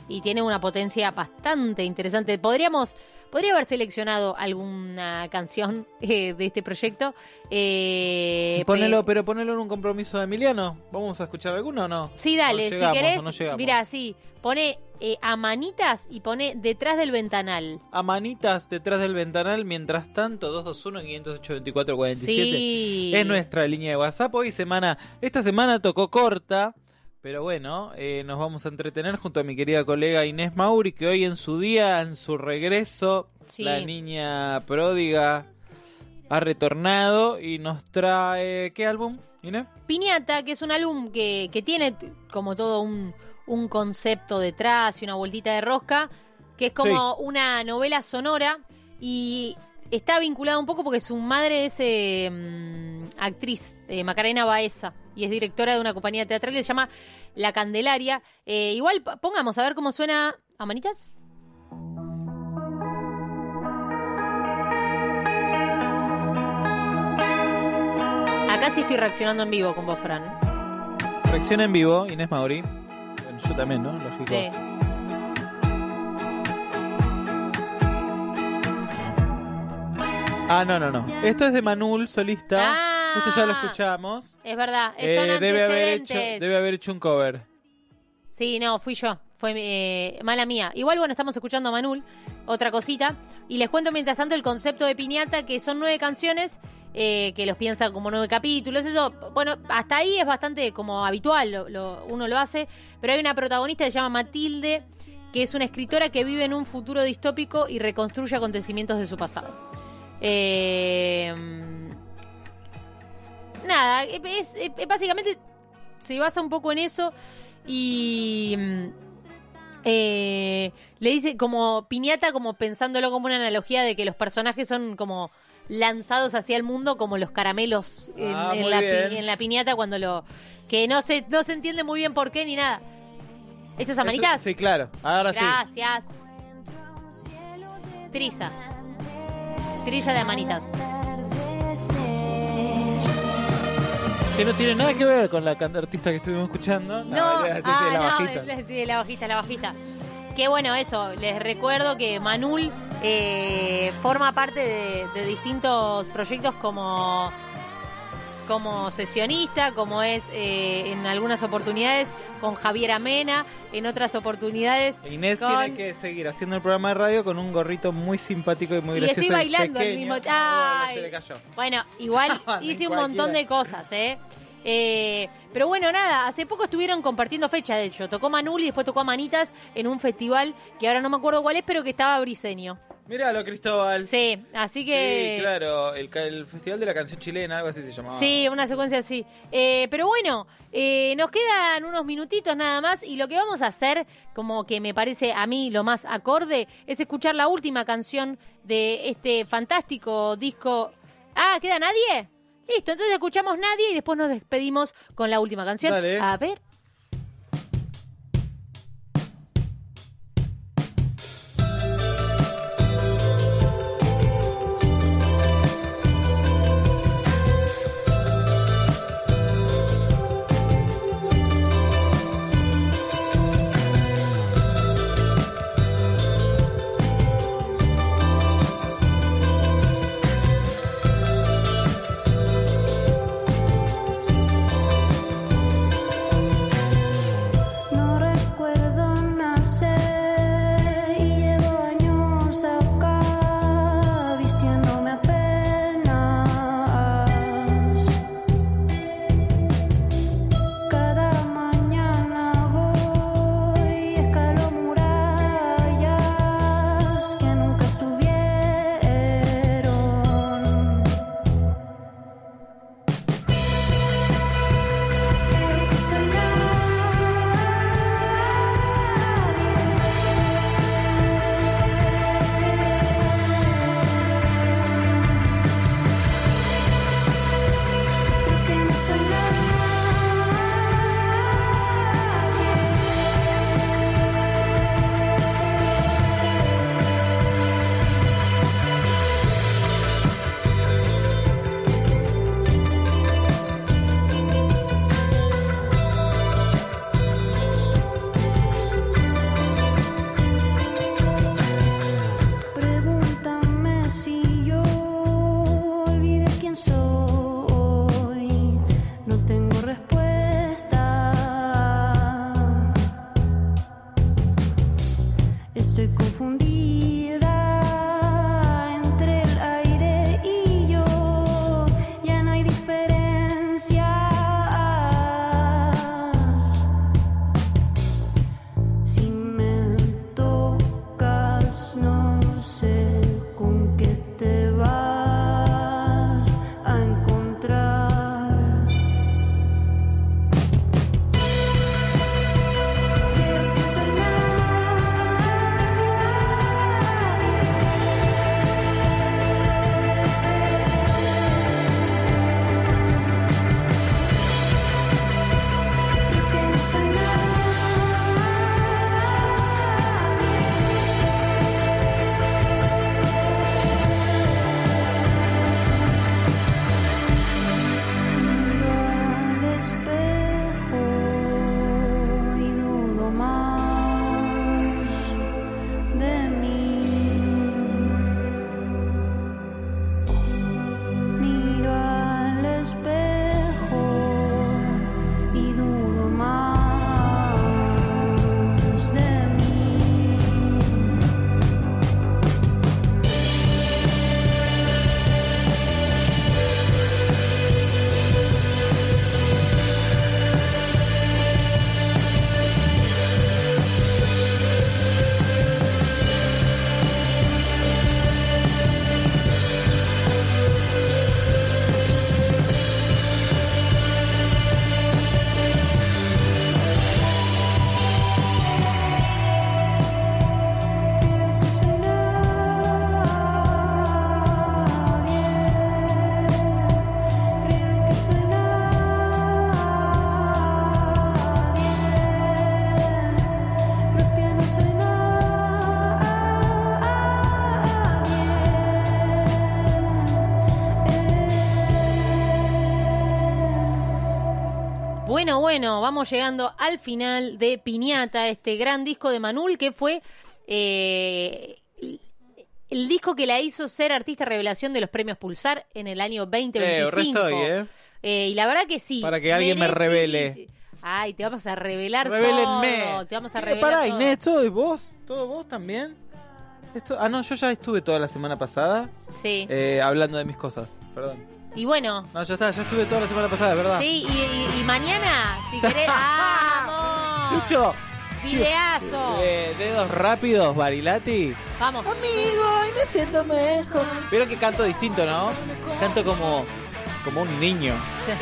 y tiene una potencia bastante interesante. Podríamos, podría haber seleccionado alguna canción eh, de este proyecto. Eh, ponelo, pe- pero ponelo en un compromiso de Emiliano. ¿Vamos a escuchar alguno o no? Sí, dale, ¿O llegamos, si querés. o no llegamos? Mirá, sí, pone eh, a manitas y pone detrás del ventanal. A manitas detrás del ventanal. Mientras tanto, dos dos uno, cinco ocho, veinticuatro cuarenta y siete Sí. es nuestra línea de WhatsApp. Hoy semana, esta semana tocó corta. Pero bueno, eh, nos vamos a entretener junto a mi querida colega Inés Mauri, que hoy en su día, en su regreso, Sí. la niña pródiga ha retornado y nos trae... ¿Qué álbum, Inés? Piñata, que es un álbum que, que tiene como todo un, un concepto detrás y una vueltita de rosca, que es como Sí. una novela sonora y está vinculada un poco porque su madre es eh, mm, actriz, eh, Macarena Baeza, y es directora de una compañía teatral que se llama La Candelaria. Eh, igual p- pongamos a ver cómo suena a manitas. Acá sí estoy reaccionando en vivo con vos, Fran. Reacciona en vivo, Inés Mauri. Bueno, yo también, ¿no? Lógico. Sí. Ah, no, no, no. Esto es de Manul, solista. Ah. Esto ya lo escuchamos. Es verdad, Eh, son debe, haber hecho, antecedentes. debe haber hecho un cover. Sí, no, fui yo. Fue eh, mala mía. Igual, bueno, estamos escuchando a Manul, otra cosita. Y les cuento mientras tanto el concepto de Piñata, que son nueve canciones, eh, que los piensa como nueve capítulos. Eso, bueno, hasta ahí es bastante como habitual, lo, lo- uno lo hace. Pero hay una protagonista que se llama Matilde, que es una escritora que vive en un futuro distópico y reconstruye acontecimientos de su pasado. Eh, nada, es, es- es básicamente se basa un poco en eso y mm, eh, le dice como piñata, como pensándolo como una analogía de que los personajes son como lanzados hacia el mundo como los caramelos en, Ah, en muy la, bien. pi- en la piñata cuando lo que no se no se entiende muy bien por qué ni nada. ¿Esto es a manitas? Eso- sí, claro. Ahora sí. Gracias. Triza. Triza de amanitas. Que no tiene nada que ver con la can- artista que estuvimos escuchando. No, es, es ah, la no, bajita. es- sí, la bajita, la bajita. Que bueno, eso, les recuerdo que Manul eh, forma parte de, de distintos proyectos como, como sesionista, como es eh, en algunas oportunidades con Javier Amena, en otras oportunidades Inés con... tiene que seguir haciendo el programa de radio con un gorrito muy simpático y muy Y gracioso. estoy bailando al pequeño. mismo Bueno, Ay. se le cayó. Bueno, igual En hice un cualquiera. montón de cosas, ¿eh? Eh, pero bueno, nada, hace poco estuvieron compartiendo fecha, de hecho. Tocó Manul y después tocó a Manitas en un festival que ahora no me acuerdo cuál es, pero que estaba briseño. Míralo, Cristóbal. Sí, así que... Sí, claro, el, ca- el Festival de la Canción Chilena, algo así se llamaba. Sí, una secuencia así. Eh, pero bueno, eh, nos quedan unos minutitos nada más y lo que vamos a hacer, como que me parece a mí lo más acorde, es escuchar la última canción de este fantástico disco. Ah, ¿queda nadie? Listo, entonces escuchamos Nadie y después nos despedimos con la última canción. Dale. A ver. Bueno, bueno, vamos llegando al final de Piñata, este gran disco de Manul que fue eh, el disco que la hizo ser artista revelación de los premios Pulsar en el año veinte veinticinco. Eh, estoy, ¿eh? Eh, y la verdad que sí. Para que alguien me revele. Ay, te vamos a revelar Revélenme. todo. Te vamos a Eh, revelar Pará, todo. Inés, ¿todo de vos? ¿Todo vos también? Esto, ah, no, yo ya estuve toda la semana pasada Sí. eh, hablando de mis cosas. Perdón. Y bueno. No, ya está, ya estuve toda la semana pasada, ¿verdad? Sí, y, y, y mañana, si querés. ¡Vamos! Chucho. Videazo. Eh, dedos rápidos, Barilati. Vamos. Amigo, hoy me siento mejor. Vieron que canto distinto, ¿no? Canto como, como un niño.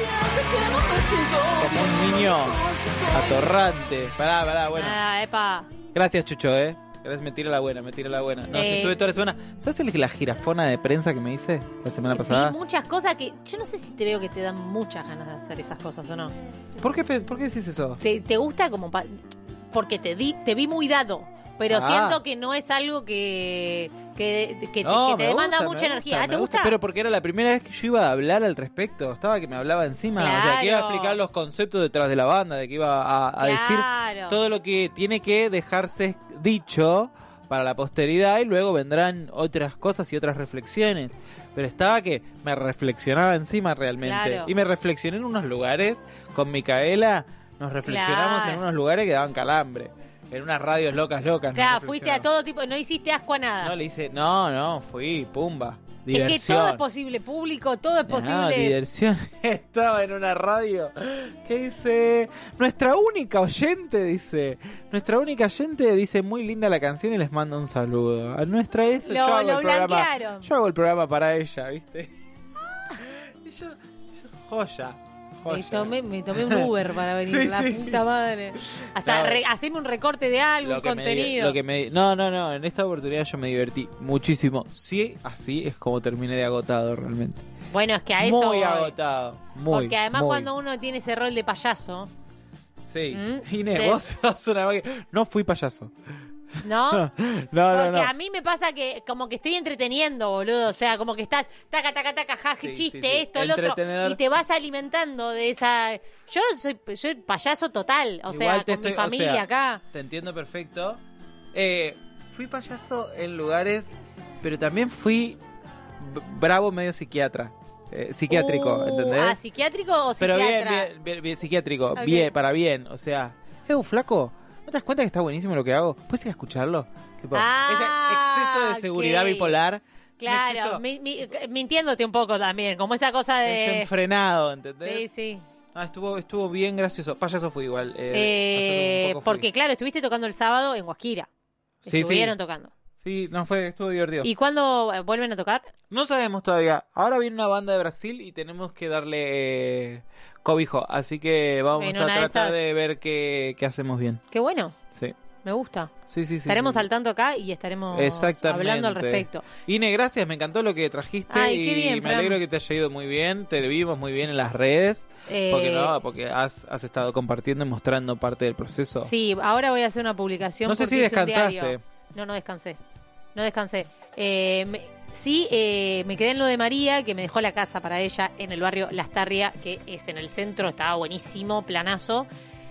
Como un niño atorrante. Pará, pará, bueno. Ah, epa. Gracias, Chucho, ¿eh? Gracias, me tira la buena, me tira la buena. No, Eh. yo estuve toda la semana. ¿Sabes el- la jirafona de prensa que me hice la semana pasada? Vi muchas cosas que yo no sé si te veo que te dan muchas ganas de hacer esas cosas o no. ¿Por qué, pe- ¿Por qué decís eso? ¿Te, te gusta como pa- porque te di te vi muy dado, pero Ah. siento que no es algo que que, que te, No, que te me demanda gusta, mucha me energía. gusta, ¿Ah, ¿Te me gusta? Pero porque era la primera vez que yo iba a hablar al respecto. Estaba que me hablaba encima. O sea, que iba a Claro. explicar los conceptos detrás de la banda, de que iba a, a decir Claro. todo lo que tiene que dejarse dicho para la posteridad y luego vendrán otras cosas y otras reflexiones. Pero estaba que me reflexionaba encima realmente. Claro. Y me reflexioné en unos lugares con Micaela. Nos reflexionamos Claro. en unos lugares que daban calambre. En unas radios locas, locas. nos Claro, fuiste a reflexionamos. todo tipo, no hiciste asco a nada. No, le hice, no, no, fui, pumba. es Diversión. que todo es posible, público, todo es No, posible. diversión. Estaba en una radio que dice, nuestra única oyente, dice, nuestra única oyente dice muy linda la canción y les manda un saludo. A nuestra eso, Lo- yo hago lo el programa. blanquearon. Yo hago el programa para ella, ¿viste? Y yo, yo joya. Me joya. tomé, me tomé un Uber para venir, Sí, la sí. puta madre. O sea, No. re- haceme un recorte de algo, un Lo que me di- contenido. lo que me, no, no, no, en esta oportunidad yo me divertí muchísimo. Sí, así es como terminé de agotado realmente. Bueno, es que a eso Muy voy. agotado, muy. Porque además muy. cuando uno tiene ese rol de payaso, Sí, ¿Mm? Inés, Sí. vos sos una máquina. No fui payaso. ¿no? No, no, Porque no. a mí me pasa que como que estoy entreteniendo, boludo. O sea, como que estás taca, taca, taca, jaji, Sí, chiste, sí, sí. esto, el otro. Entretenedor. Y te vas alimentando de esa... Yo soy, soy payaso total. O sea, Igual te con mi estoy- o familia sea, acá. Te entiendo perfecto. Eh, fui payaso en lugares, pero también fui b- bravo medio psiquiatra. Eh, psiquiátrico, Uh, ¿entendés? ¿Ah, psiquiátrico o Pero bien, psiquiatra? bien, bien, bien, psiquiátrico, Ok. bien, para bien, o sea, eh, un flaco, ¿no te das cuenta que está buenísimo lo que hago? ¿Puedes ir a escucharlo? Tipo, Ah, ese exceso de seguridad ok. bipolar, un Claro, exceso mi- mi- mintiéndote un poco también, como esa cosa de... desenfrenado, ¿entendés? Sí, sí. Ah, estuvo, estuvo bien gracioso. Payaso fui igual. Eh, Eh, payaso un poco fui. porque claro, estuviste tocando el sábado en Guasquira. Sí, sí. Estuvieron tocando. Sí, no fue, estuvo divertido. ¿Y cuándo eh, vuelven a tocar? No sabemos todavía. Ahora viene una banda de Brasil y tenemos que darle eh, cobijo. Así que vamos En a una de tratar esas- de ver qué, qué hacemos bien. Qué bueno, Sí, me gusta. sí, sí. sí Estaremos sí. al tanto acá y estaremos Exactamente. hablando al respecto. Ine, gracias, me encantó lo que trajiste Ay, qué y bien, me Fran. alegro que te haya ido muy bien, te vimos muy bien en las redes, Eh, porque no, porque has, has estado compartiendo y mostrando parte del proceso. Sí, ahora voy a hacer una publicación. No sé porque si hice un descansaste. diario. No, no descansé. No descansé. Eh, me- sí, eh, me quedé en lo de María, que me dejó la casa para ella en el barrio Lastarria, que es en el centro, estaba buenísimo, planazo.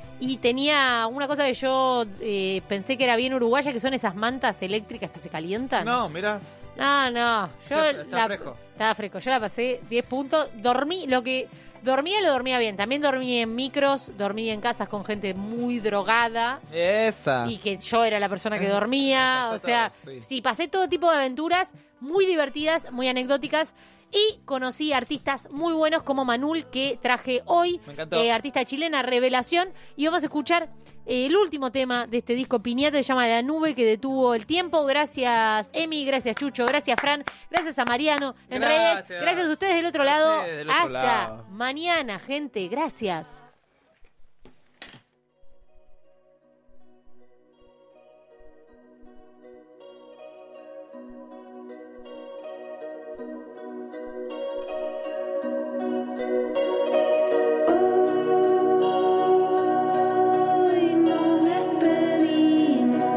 Y tenía una cosa que yo eh, pensé que era bien uruguaya, que son esas mantas eléctricas que se calientan. No, mira, No, no. Yo Está- está la- fresco. Estaba fresco. Yo la pasé diez puntos. Dormí, lo que dormía lo dormía bien. También dormí en micros, dormí en casas con gente muy drogada. esa. Y que yo era la persona que Eso dormía. pasó O sea, todo, sí. sí, pasé todo tipo de aventuras muy divertidas, muy anecdóticas. Y conocí artistas muy buenos como Manul, que traje hoy, Me encantó. eh, artista chilena, Revelación. Y vamos a escuchar eh, el último tema de este disco Piñata, se llama La Nube que detuvo el tiempo. Gracias, Emi, gracias, Chucho, gracias, Fran, gracias a Mariano en Gracias. redes. Gracias a ustedes del otro A lado. ustedes del otro Hasta lado. mañana, gente. Gracias. Hoy nos despedimos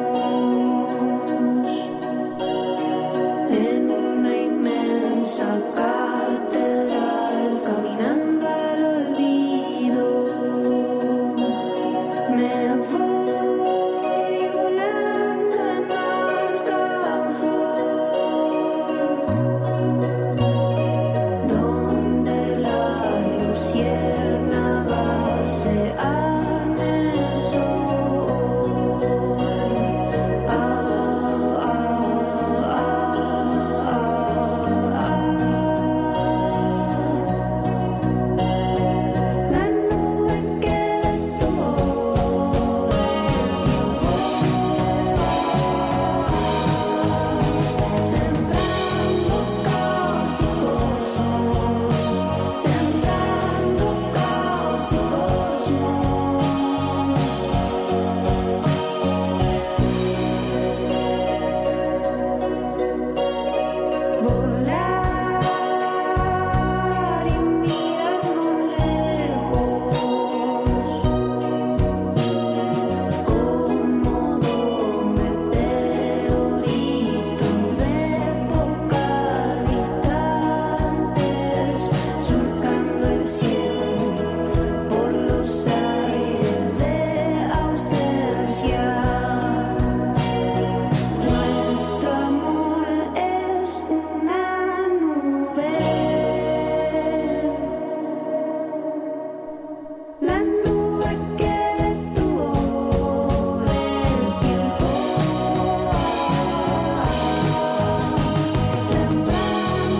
en una inmensa catedral, caminando al olvido. volar.